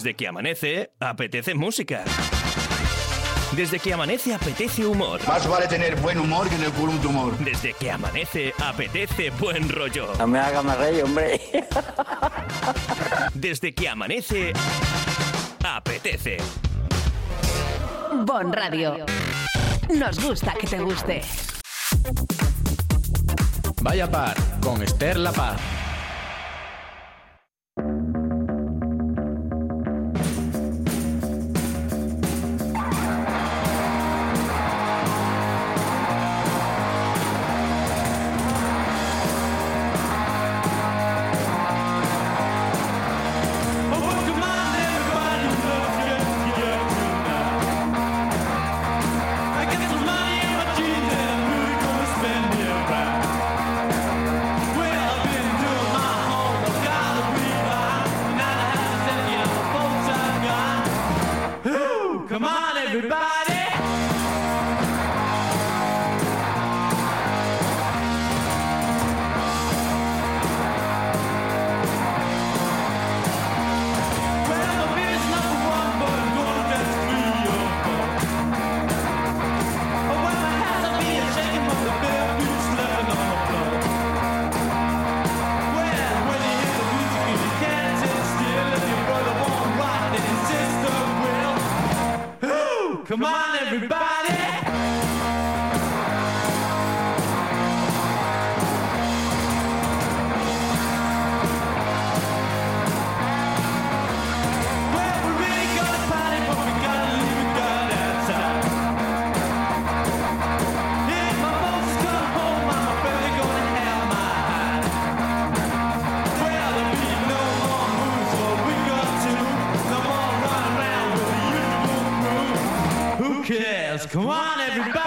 Desde que amanece, apetece música. Desde que amanece, apetece humor. Más vale tener buen humor que en el culo un tumor. Desde que amanece, apetece buen rollo. No me hagas más reír, hombre. Desde que amanece, apetece. Bon Radio. Nos gusta que te guste. Vaya par, con Esther La Paz. Come on, everybody! Come on, everybody!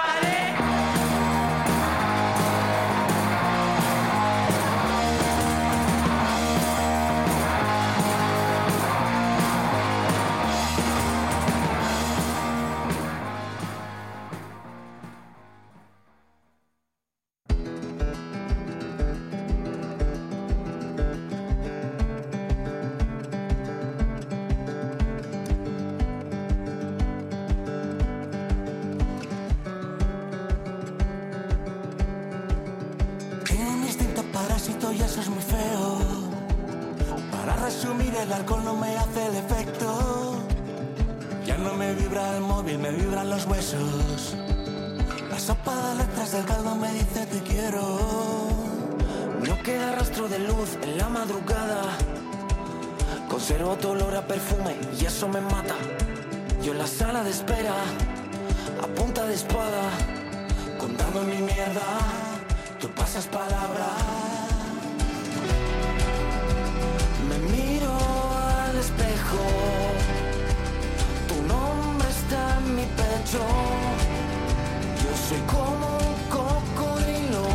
Y eso es muy feo. Para resumir, el alcohol no me hace el efecto. Ya no me vibra el móvil, me vibran los huesos. La sopa de letras del caldo me dice te quiero. No queda rastro de luz en la madrugada. Conservo tu olor a perfume y eso me mata. Yo en la sala de espera, a punta de espada, contando mi mierda, tú pasas palabra. Me miro al espejo, tu nombre está en mi pecho. Yo soy como un cocodrilo,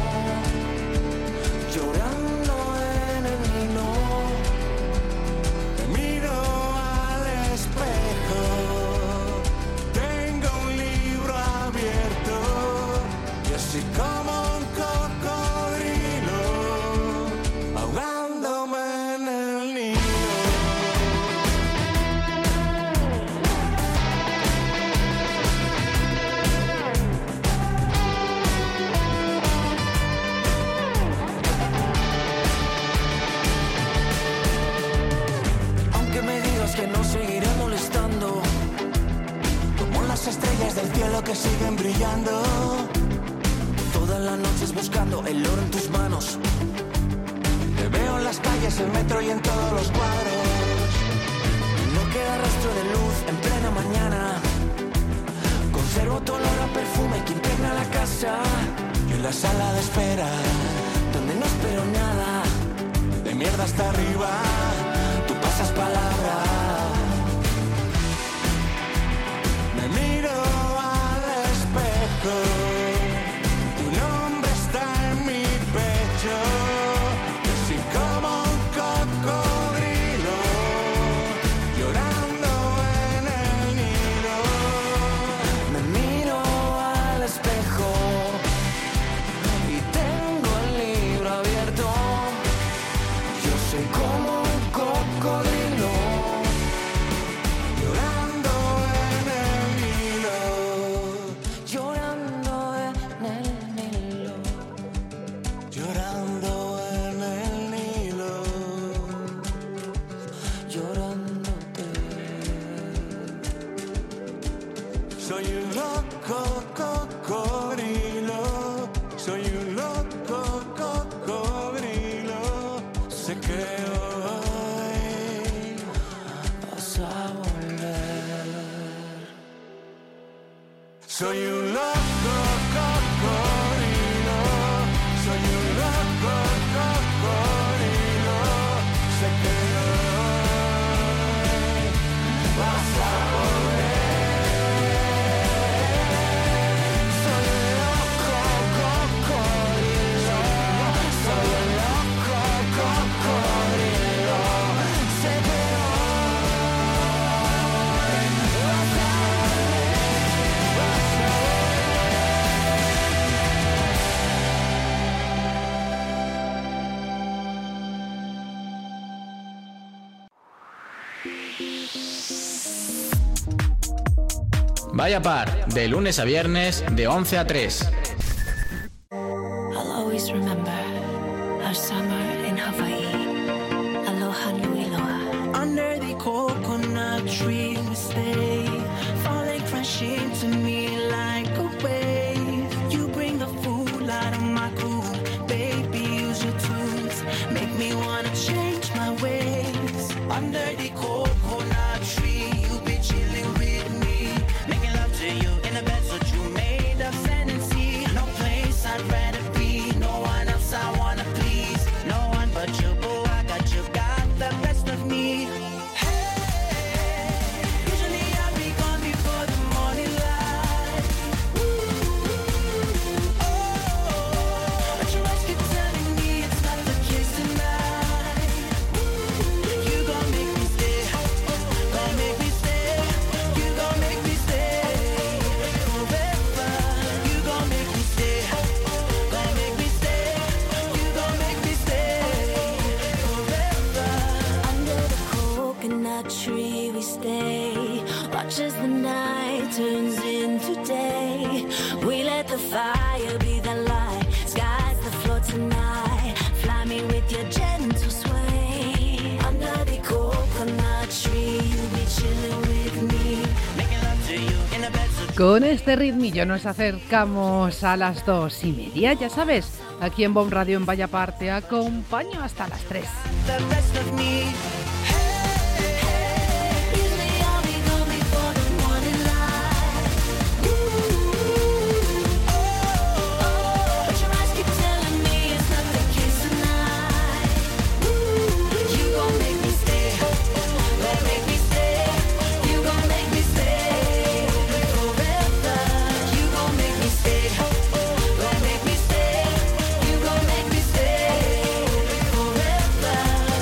llorando en el Nilo. Me miro al espejo, tengo un libro abierto. Yo soy como un cocodrilo, ahogándome. Que no seguiré molestando, como las estrellas del cielo que siguen brillando. Todas las noches buscando el oro en tus manos. Te veo en las calles, el metro y en todos los cuadros. No queda rastro de luz en plena mañana. Conservo tu olor a perfume que impregna la casa. Y en la sala de espera, donde no espero nada, de mierda hasta arriba, tú pasas palabra. Me miro al espejo, tu nombre está en mi pecho. Yo soy como un cocodrilo, llorando en el Nilo. Me miro al espejo y tengo el libro abierto. Yo soy como un cocodrilo, Soy un loco cocodrilo, soy un loco cocodrilo. Sé que hoy vas a volver. Soy un loco cocodrilo, soy un loco cocodrilo. Sé que hoy vas a volver. Vaya Par, de lunes a viernes, de 11 a 3. I'll always remember our summer in Hawaii. Aloha nui loa. Under the coconut tree we stay, falling crashing to me like a wave. You bring the fool out of my groove, baby, use your tunes, make me wanna change my ways. Under the coconut tree, you be chilling with me, making love to you in a bed that you made of sand and sea. No place I'd rather be, no one else I wanna please, no one but you, boo, I got you, got the best of me. Usually I'll be gone before the morning light. But your eyes keep telling me it's not the case tonight. You gon' make me stay, gon' make me stay. You gon' make me stay forever. You gon' make me stay, gon' make me stay. You gon' make me stay forever. Under the coconut tree we stay. Watch as the night turns into day. We let the fire be the light. Sky's the floor tonight. Fly me with your gentle sway. Under the coconut tree, you be chilling with me. Making love to you in a bed so Con este ritmillo nos acercamos a las 2:30. Ya sabes, aquí en Bomb Radio en Vaya Par te acompaño hasta las 3. the best of me. Usually I'll be gone before the morning light. But your eyes keep telling me it's not the case tonight. You gon' make me stay, gon' make me stay. You gon' make me stay forever. You gon' make me stay, gon' make me stay. You gon' make me stay forever.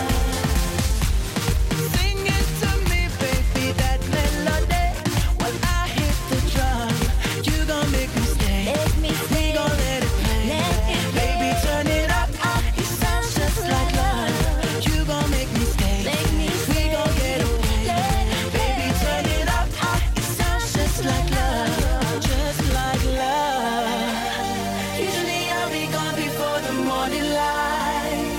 Sing it to me, baby, that melody. When I hit the drum, you gon' make me stay. Let me We stay. gon' let it play. Let it Baby, turn it up. It sounds just like love. You gon' make me stay. Make me We gon' get away. Baby, turn it up. It sounds just like love. Just like love. Usually I'll be gone before the morning light.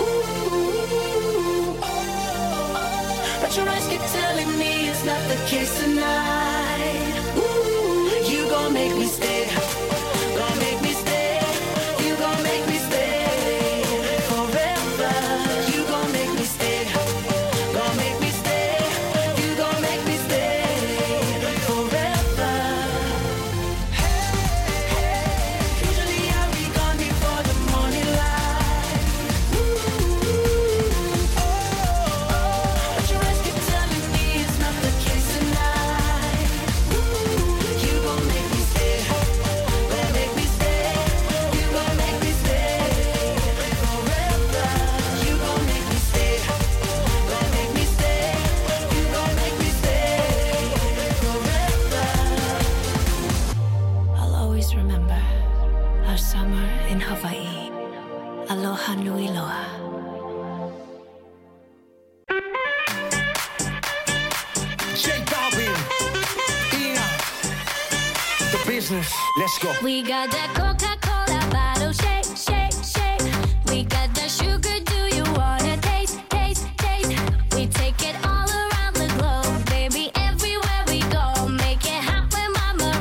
Ooh. But your eyes keep telling me it's not the case tonight. Ooh. You gon' make me stay. Gon' make me stay. You gon' make me stay forever. You gon' make me stay. Gon' make me stay. You gon' make me stay forever. Usually I'll be gone before the morning light. But your eyes keep telling me it's not the case tonight. You gon' make me stay. Gon' make me stay. You gon' make me stay forever. You gon' make me stay. Gon' make me stay. You gon' make me stay forever. I'll always remember our summer in Hawaii. Aloha nui loa. J Balvin, Ina, the business. Let's go. We got that Coca-Cola bottle shake, shake, shake. We got that sugar, do you wanna taste, taste, taste? We take it all around the globe, baby, everywhere we go. Make it hot when mama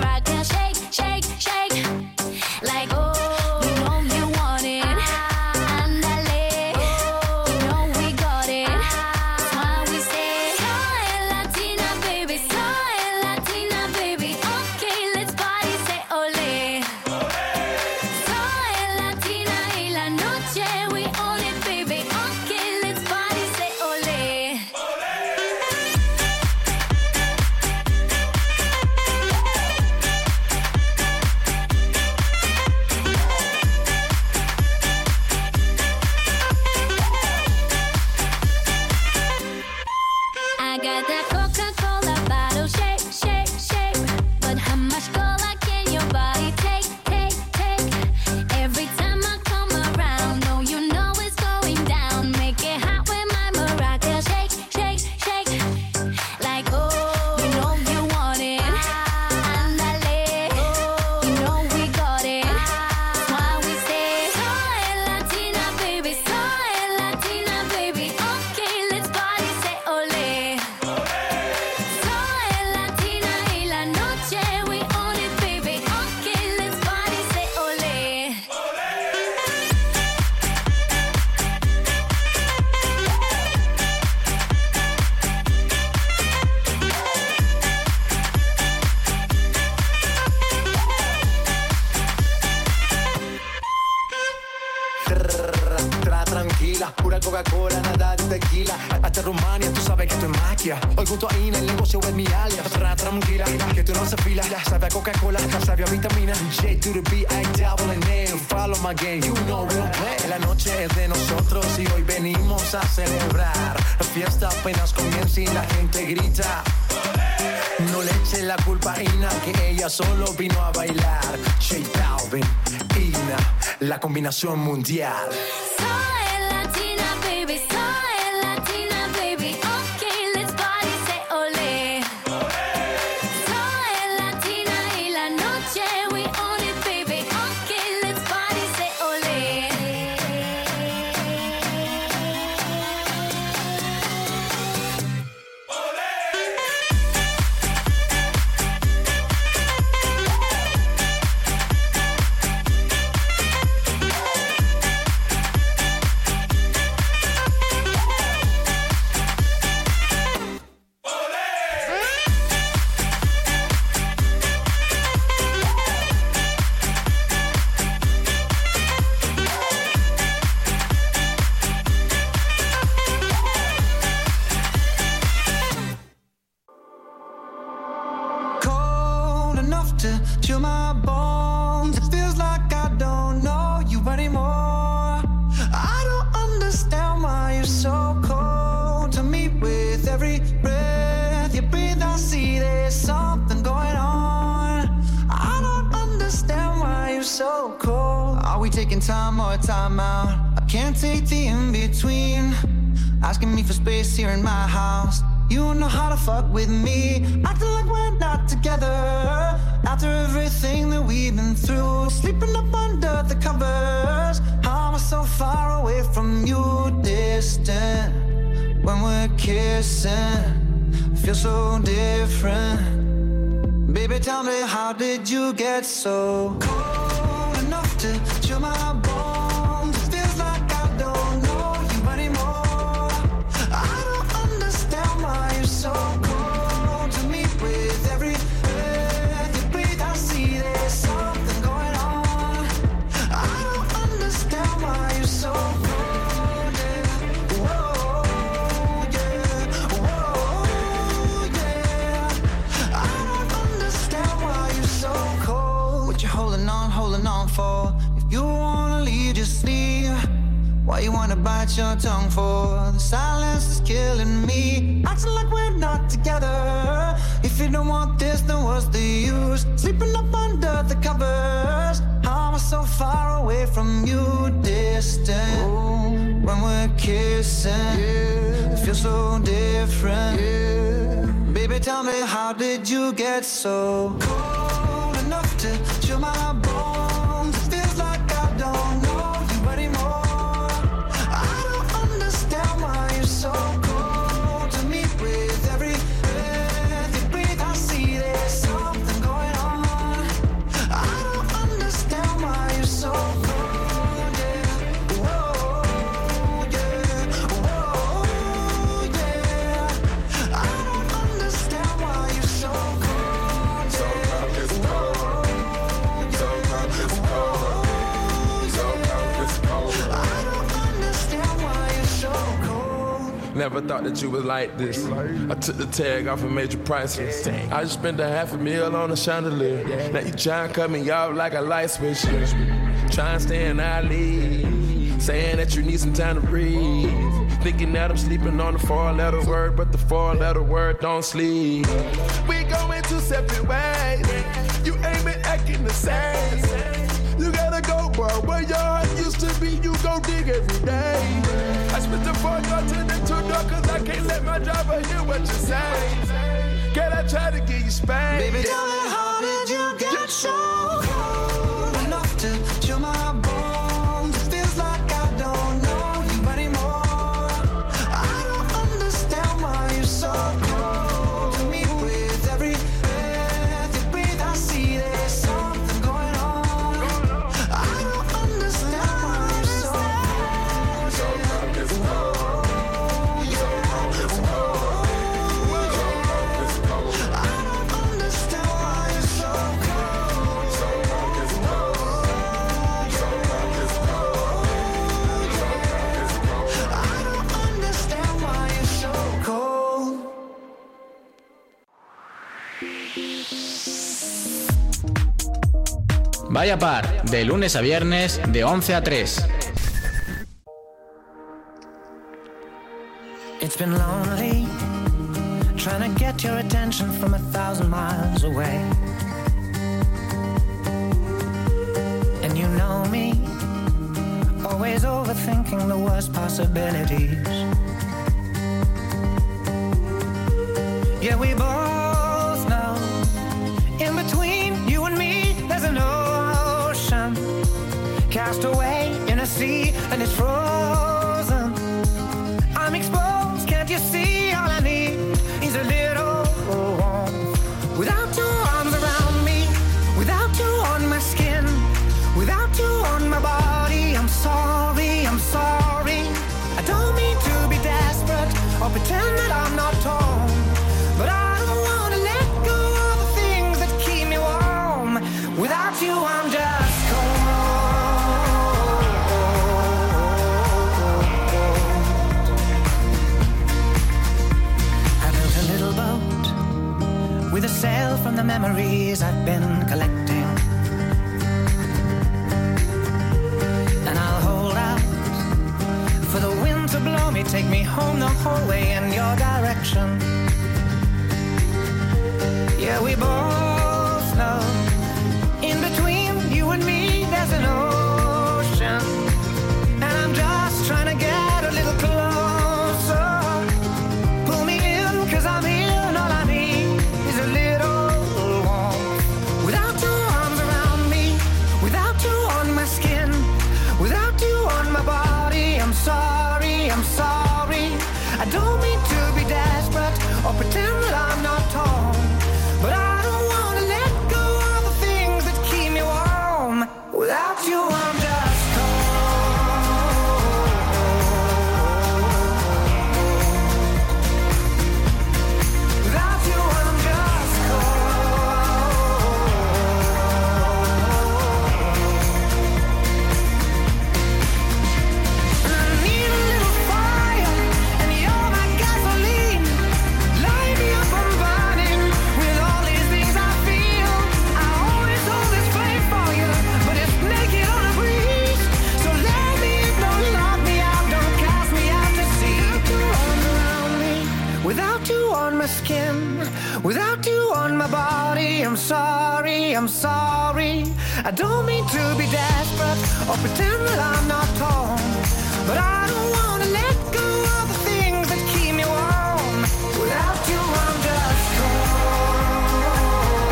tranquila. Pura Coca-Cola, nada de tequila. Hasta Rumania, tú sabes que esto es magia. Hoy junto a Ina, el negocio es mi alias. Tranquila, que tú no se fila. Sabe a Coca-Cola, sabe a vitamina. J to the B, I double N. Follow my game, you know we don't play. La noche es de nosotros y hoy venimos a celebrar. La fiesta apenas comienza y la gente grita. No le eche la culpa a Ina, que ella solo vino a bailar. J Balvin, Ina, la combinación mundial. Soy latina, baby, soy latina, baby. Okay, let's party, say ole. Soy latina y la noche we own it, baby. Okay, let's party, say ole. Cold enough to chill my bones. It feels like I don't know you anymore. I don't understand why you're so cold to me. With every breath you breathe, I see there's something going on. I don't understand why you're so cold. Are we taking time or time out? I can't take the in-between. Asking me for space here in my house. You know how to fuck with me. Acting like we're not together. After everything that we've been through. Sleeping up under the covers. How am I so far away from you? Distant. When we're kissing, feel so different. Baby, tell me, how did you get so cold enough to chill my bones? It feels like I don't know you anymore. I don't understand why you're so cold to me. With every breath you breathe, I see there's something going on. I don't understand why you're so cold, yeah. Whoa, yeah. Whoa, yeah. I don't understand why you're so cold. What you holding on for? If you wanna leave, just leave. Why you wanna bite your tongue for? The silence is killing me. Acting like we're not together. If you don't want this, then what's the use? Sleeping up under the covers. How am I so far away from you? Distant. Ooh. When we're kissing, it feels so different. Baby, tell me, how did you get so cold enough to chill my bones? It feels like I don't know you anymore. I don't understand why you're so cold to me. With every breath you breathe, I see there's something going on. I don't understand why you're so cold, yeah. Whoa, yeah. Whoa, yeah. I don't understand why you're so cold, yeah. I don't understand why you're so cold. Never thought that you was like this. I took the tag off and made you priceless. I just spent $500,000 on a chandelier. Now you try and cut me off like a light switch. Try and stay in our league. Saying that you need some time to breathe. Thinking that I'm sleeping on the 4-letter word, but the 4-letter word don't sleep. We going two separate ways. You ain't been acting the same. You gotta go, boy, where your heart used to be. You go dig every day. I spent the 4 door to the 2 door, cause I can't let my driver hear what you say. Can I try to get you spanked? Baby, tell me, how did you get so cold enough to chill my bones? It feels like I don't know you anymore. I don't understand why you're so cold to me. With every breath you breathe, I see there's something going on. I don't understand why you're so cold, yeah. Whoa, yeah. Whoa, yeah. I don't understand why you're so cold. Vaya Par, de lunes a viernes, de 11 a 3. It's been lonely, trying to get your attention from 1,000 miles away. And you know me, always overthinking the worst possibilities. Yeah, we both know, in between you and me, there's an ocean, cast away in a sea, and it's frozen. I'm exposed, can't you see? All I need is a little warmth. Without your arms around me, without you on my skin, without you on my body, I'm sorry, I'm sorry. I don't mean to be desperate or pretend that I'm not torn, but I don't want to let go of the things that keep me warm. Without you, I'm just cold. I built a little boat with a sail from the memories I've been collecting, and I'll hold out for the wind to blow me, take me home the whole way in your direction. Yeah, we both know, in between you and me, there's an ocean, and I'm just trying to get a little closer. Pull me in, 'cause I'm here, and all I need is a little warmth. Without your arms around me, without you on my skin, without you on my body, I'm sorry, I'm sorry. I don't mean to be desperate or pretend that I'm not torn, but I don't want to let go of the things that keep me warm. Without you, I'm just cold. Without you, I'm just cold. And I need a little fire, and you're my gasoline. Light me up, I'm burning with all these things I feel. I always hold this flame for you, but it's naked on a breeze. So let me in, don't lock me out, don't cast me out to sea. Without you around me, without you on my skin, without you on my body, I'm sorry, I'm sorry. I don't mean to be desperate or pretend that I'm not torn, but I don't want to let go of the things that keep me warm. Without you, I'm just cold.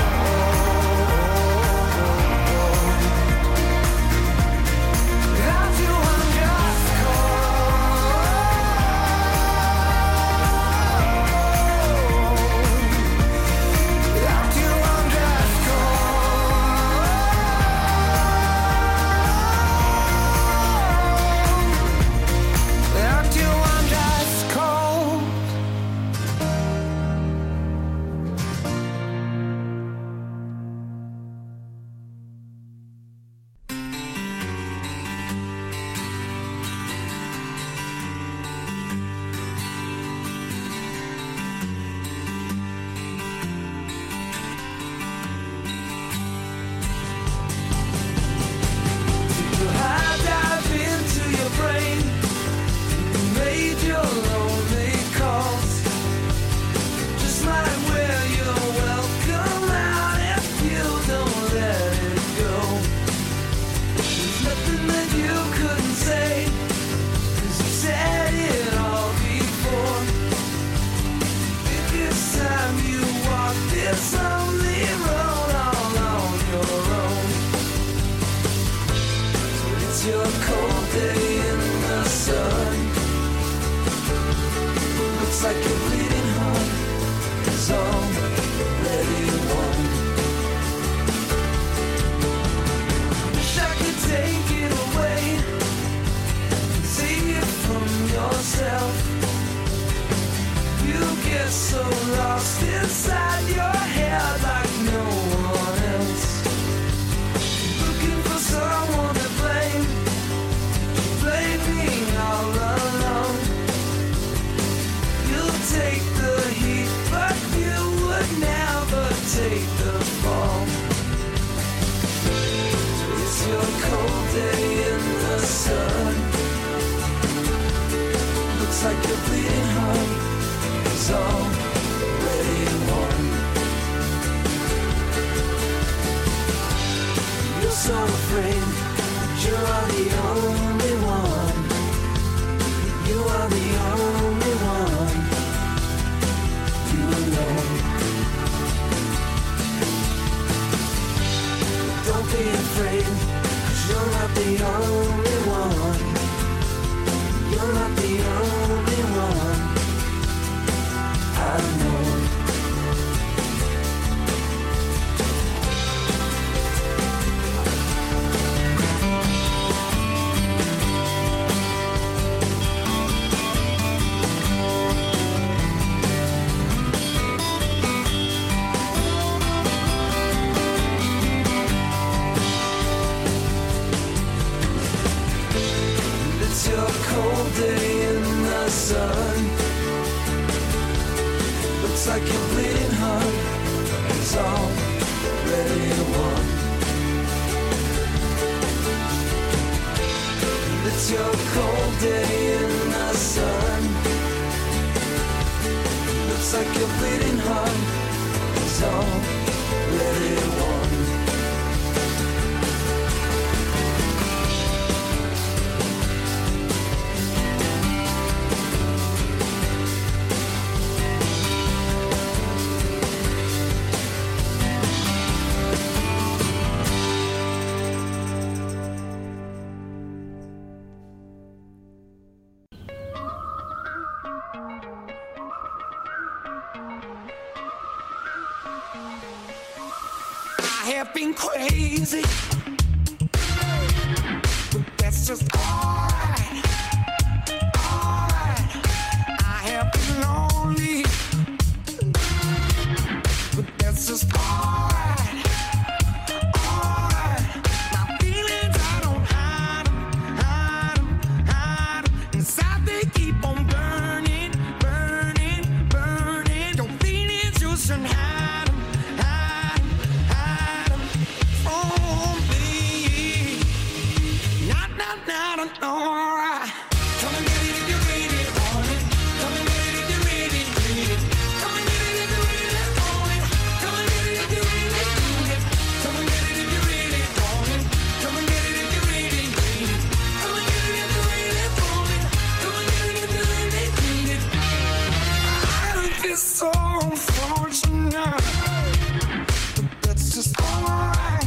Without you, I'm just cold. Without you, I'm just cold. Without you, I'm just cold. You high dive into your brain. You made your lonely calls. Just like where you're welcome out if you don't let it go. There's nothing that you couldn't say, 'cause you said it all before. This time you walk this lonely road all on your own. It's your cold day in the sun. Looks like you're bleeding home. It's already won. Wish I could take it away and save you from yourself. You get so lost inside your head like no your cold day in the sun. Looks like your bleeding heart is already won. You're so afraid you are the only one. You are the only one. You alone. Don't be afraid, 'cause you're not the only one. You're not the only one. I know. It's your cold day in the sun. Looks like your bleeding heart is already won. It's your cold day in the sun. Looks like your bleeding heart is already won. I have been crazy, but that's just alright, alright. I have been lonely, but that's just alright, alright. My feelings, I don't hide 'em, hide 'em, hide 'em. Inside they keep on burning, burning, burning. Your feelings, you shouldn't hide 'em, hide 'em, hide 'em from me. Not, alright. Come and get it if you really want it. Come and get it if you really need it. Come and get it if you really want it. Come and get it if you really need it. Come and get it if you really want it. Come and get it if you really need it. Come and get it if you really want it. Come and get it if you really need it. I feel so unfortunate, but that's just alright.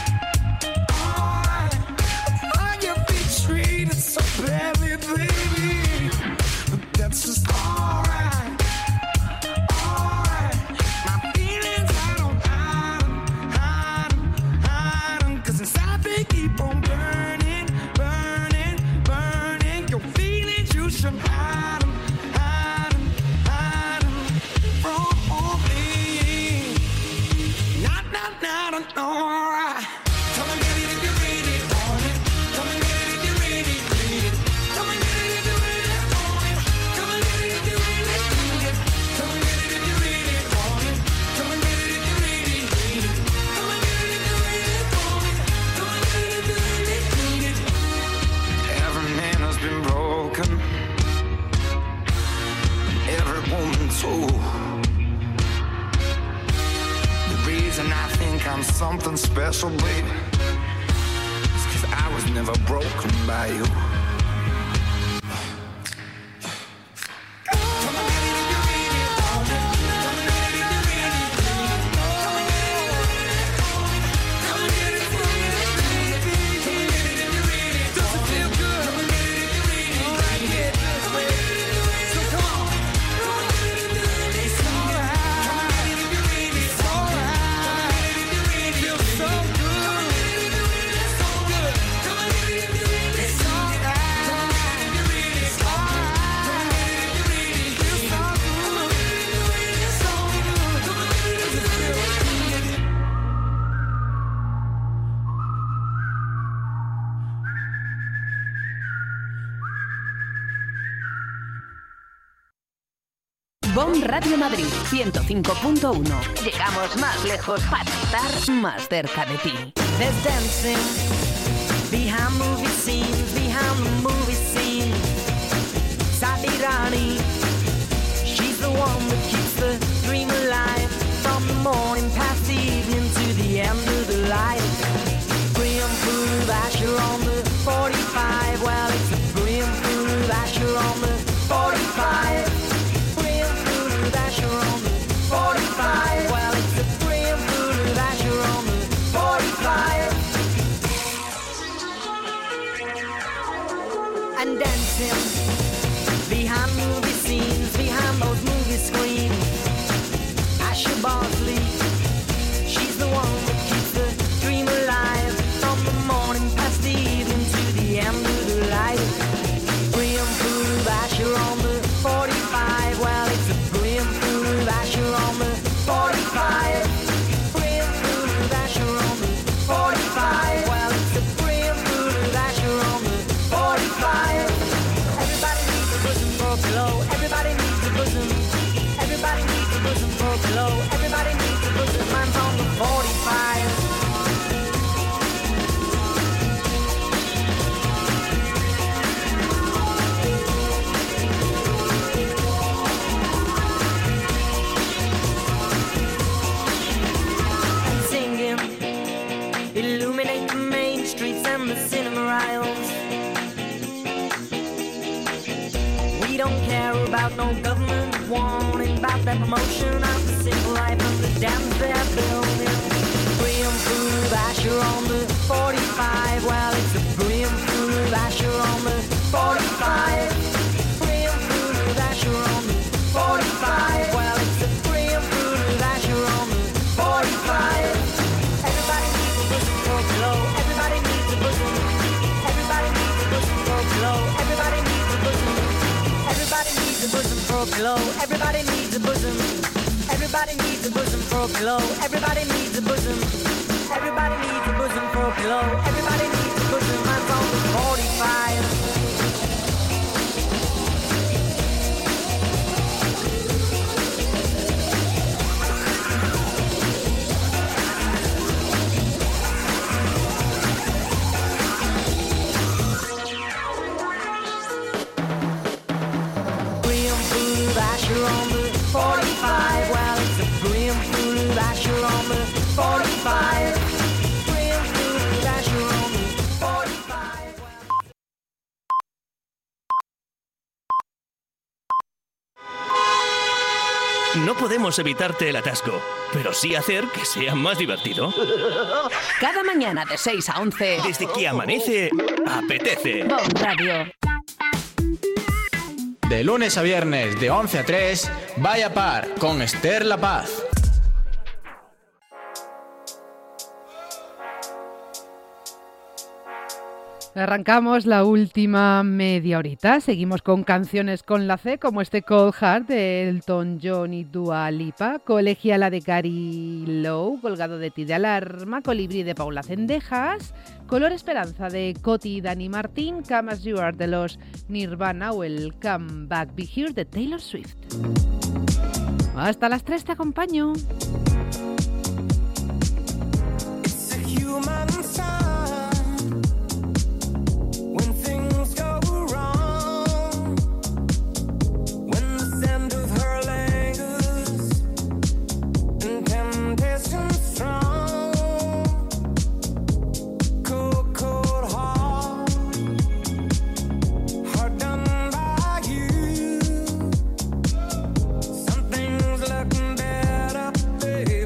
Treated so badly, baby, but that's just alright, alright. My feelings, I don't hide 'em, hide 'em, hide 'em, 'cause inside they keep on burning, burning, burning. Your feelings, you should hide 'em, hide 'em, hide 'em from me. Not, alright. Come and get it if you really want it. Come and get it if you really need it. Come and get it if you really want it. Come and get it if you really need it. Come and get it if you really want it. Come and get it if you really need it. Come and get it if you really want it. Come and get it if you really need it. Every man has been broken, every woman too. The reason I think I'm something special, baby, is 'cause I was never broken by you. BOM Radio Madrid 105.1. Llegamos más lejos para estar más cerca de ti. There's dancing behind movie scenes, behind the movie scene. Sabirani, she's the one that keeps the dream alive. From the morning past the evening to the end of the light. Brim food Asher on the 45. Well, it's a brim food Asher on the 45. Brim food Asher on the 45. Well, it's a brim food Asher on the 45. And dancing behind movie scenes, behind those movie screens. Asher Bosley, she's the one that keeps the dream alive. From the morning past the evening to the end of the light. Brim food Asher on the 45. Well, it's a brim food Asher on the 45. Brim food Asher on the 45. Well, it's a brim food Asher on the 45. Everybody needs a bosom for a pillow. Everybody needs a bosom. Everybody needs a bosom for a pillow. Everybody needs a bosom. Mine's on the 45. And singing, illuminate the main streets and the cinema aisles. We don't care about no government warning about that promotion of the simple life of the dams they're building. Brim food Asher on the 45. Well, it's a brim food Asher on the 45. Brim food Asher on the 45. Well, it's a brim food Asher on the 45. Everybody needs a bosom for a pillow. Everybody needs a bosom. Everybody needs a bosom for a pillow. Everybody needs a bosom. Everybody needs a bosom for a pillow. Everybody needs a bosom. Everybody needs a bosom for a pillow. Everybody needs a bosom. Everybody needs a bosom for a pillow. Everybody needs a bosom. Mine's on the 45. Brim food Asher on the 45. Well, it's a brim food Asher on the 45. Brim food Asher on the 45. No podemos evitarte el atasco, pero sí hacer que sea más divertido. Cada mañana de 6 a 11. Desde que amanece, apetece. Bon Radio. De lunes a viernes de 11 a 3, Vaya Par con Esther La Paz. Arrancamos la última media horita. Seguimos con canciones con la C, como este Cold Heart de Elton John y Dua Lipa, Colegiala de Gary Lowe, Colgado de ti de Alarma, Colibrí de Paula Cendejas, Color Esperanza de Coti y Dani Martín, Come As You Are de los Nirvana o el Come Back Be Here de Taylor Swift. Hasta las 3 te acompaño. It's a human sign when things go wrong, when the scent of her lingers and temptation strong. Cold, cold heart, hard done by you. Something's looking better, baby.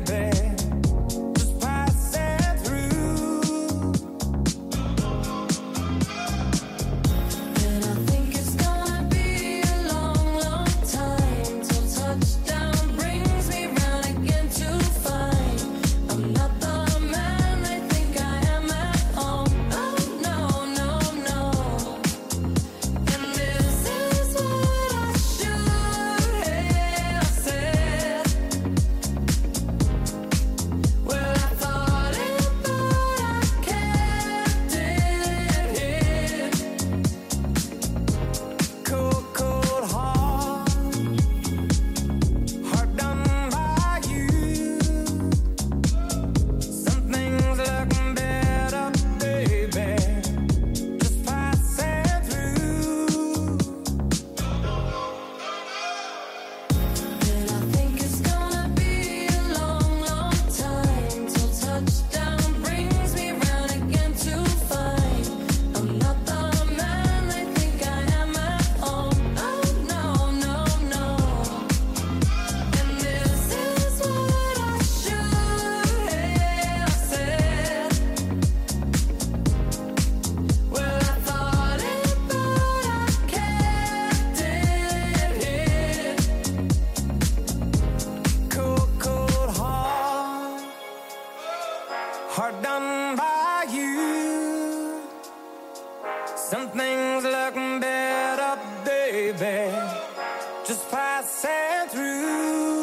hard done by you. Some things look better, baby, just passing through.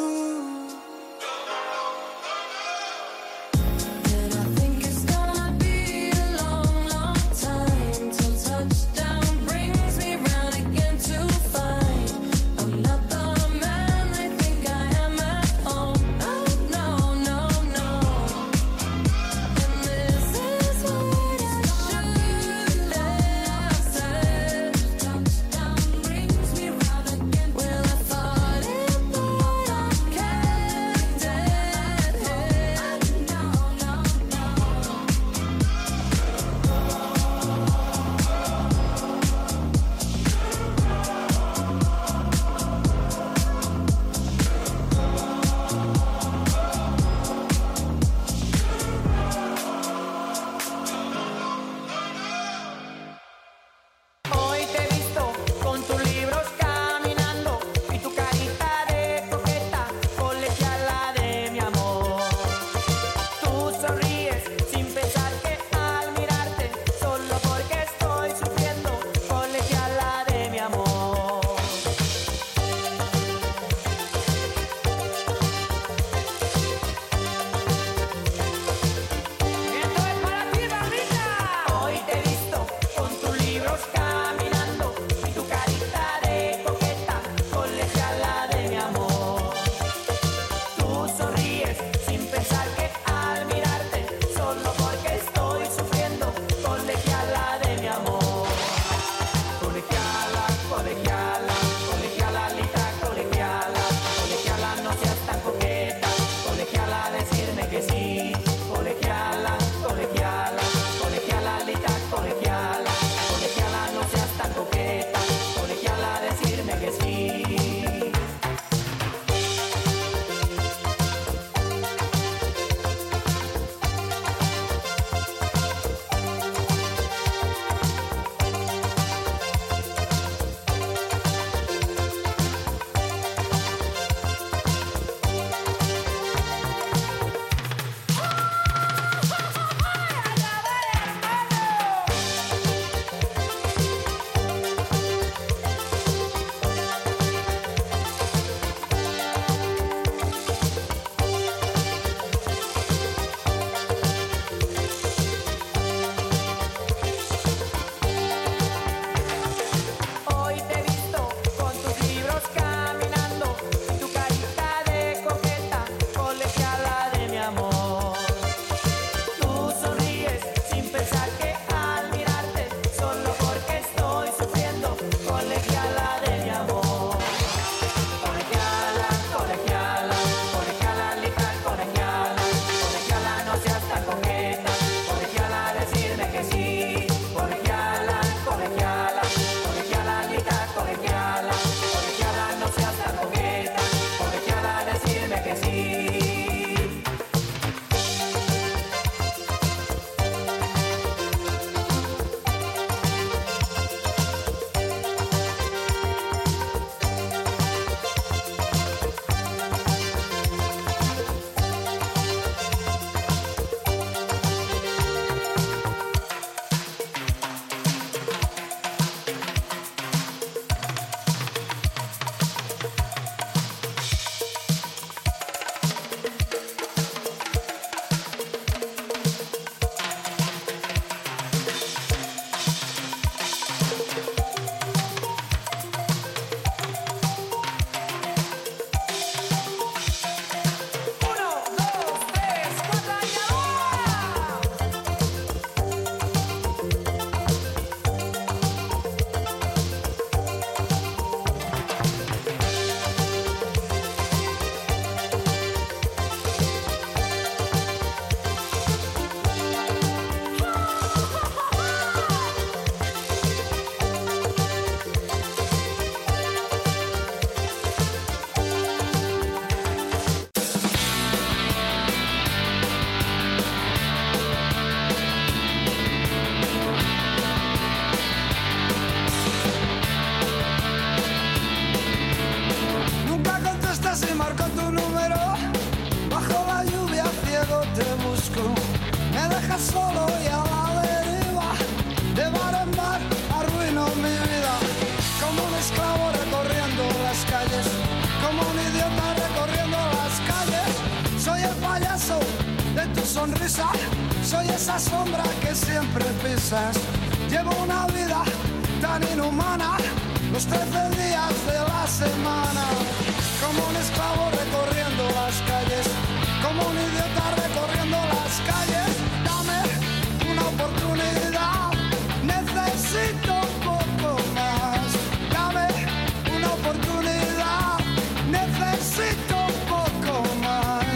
me dejas solo y a la deriva. De bar en bar arruino mi vida. Como un esclavo recorriendo las calles, como un idiota recorriendo las calles. Soy el payaso de tu sonrisa, soy esa sombra que siempre pisas. Llevo una vida tan inhumana, los 13 días de la semana. Como un esclavo recorriendo las calles, como un idiota recorriendo las calles. Dame una oportunidad, necesito un poco más. Dame una oportunidad, necesito un poco más.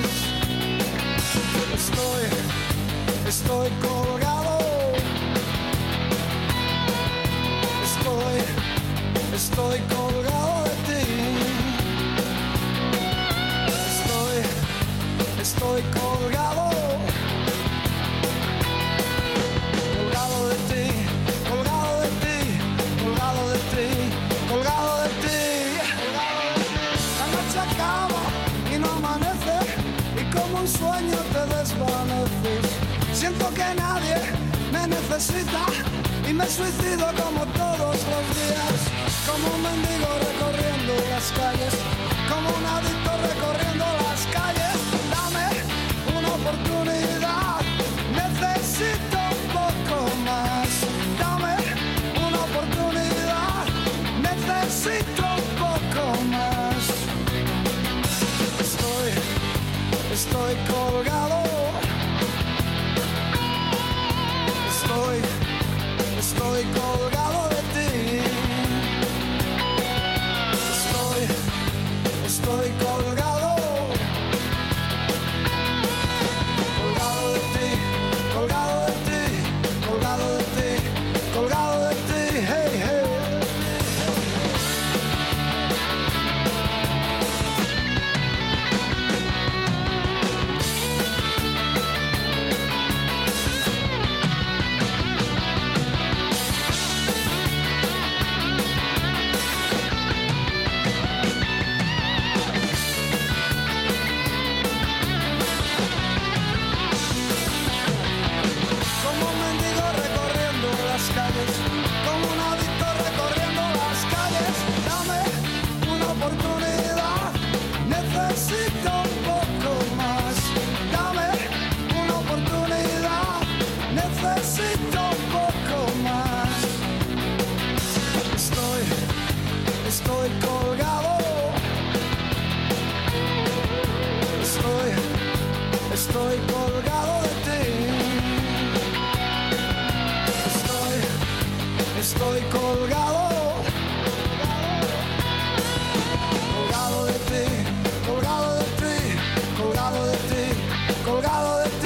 Estoy colgado. Estoy colgado de ti. Estoy colgado. Colgado de ti, colgado de ti, colgado de ti, colgado de ti. La noche acaba y no amanece, y como un sueño te desvaneces. Siento que nadie me necesita y me suicido como todos los días. Como un mendigo recorriendo las calles, como un adicto recorriendo las calles. Dame una oportunidad, necesito un poco más. Dame una oportunidad, necesito un poco más. Estoy colgado. Estoy colgado de ti. Estoy colgado. Colgado de ti, colgado de ti, colgado de ti, colgado de ti, hey, hey. Como un adicto recorriendo las calles. Dame una oportunidad, necesito un poco más. Dame una oportunidad, necesito un poco más. Estoy colgado. Estoy colgado de ti. Estoy colgado. Colgado de ti, colgado de ti, colgado de ti, colgado de ti.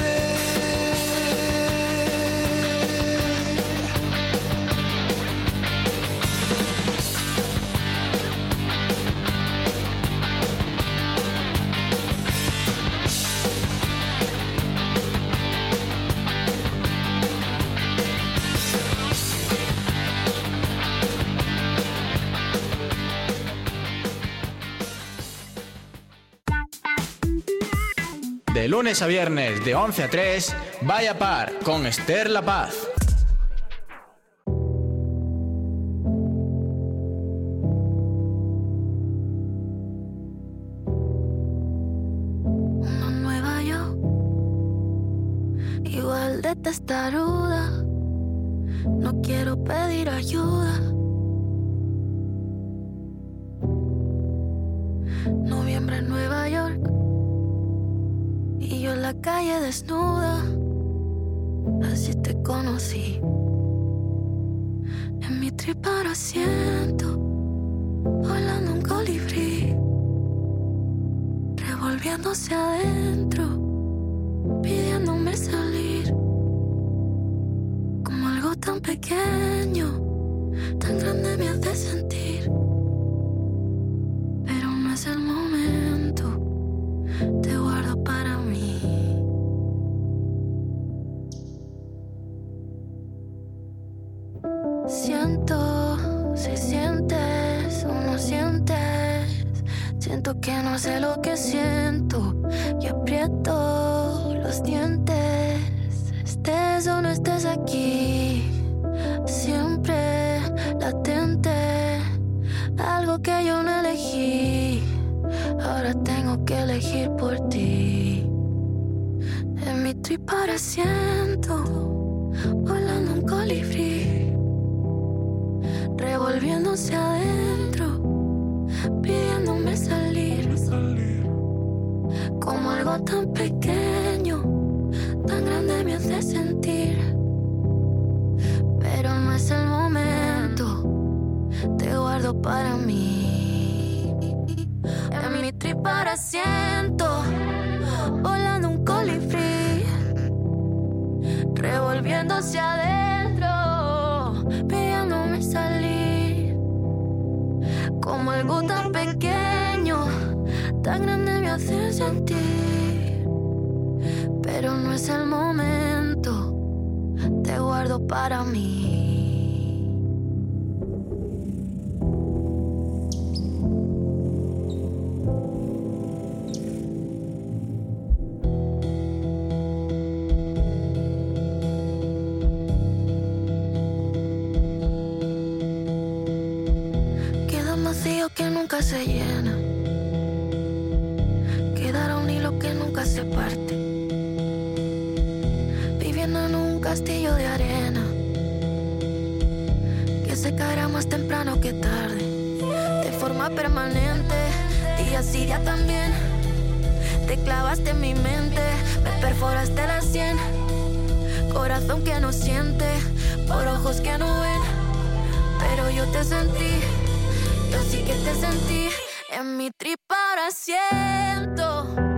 De lunes a viernes, de 11 a 3, Vaya Par, con Esther La Paz. Una nueva yo, igual de testaruda. No quiero pedir ayuda. Noviembre en Nueva York, y yo en la calle desnuda. Así te conocí. En mi trip ahora siento volando un colibrí, revolviéndose adentro, pidiéndome salir. Como algo tan pequeño, tan grande me hace sentir. Pero no es el momento, te guardo para mí. Siento, si sientes o no sientes, siento que no sé lo que siento y aprieto los dientes. estés aquí, siempre latente, algo que yo no elegí, ahora tengo que elegir por ti. En mi trip ahora siento volando un colibrí, revolviéndose adentro, pidiéndome salir, como algo tan pequeño, tan grande me hace sentir, pero no es el momento, te guardo para mí. En mi trip ahora siento volando un colibrí, revolviéndose adentro, pidiéndome salir, como algo tan pequeño, tan grande me hace sentir, pero no es el momento, te guardo para mí. Queda un vacío que nunca se llena, quedará un hilo que nunca se parte, viviendo en un castillo de arena que se caerá más temprano que tarde, de forma permanente, día sí, día también. Te clavaste en mi mente, me perforaste la sien, corazón que no siente, por ojos que no ven, pero yo te sentí, yo sí que te sentí. En mi trip ahora siento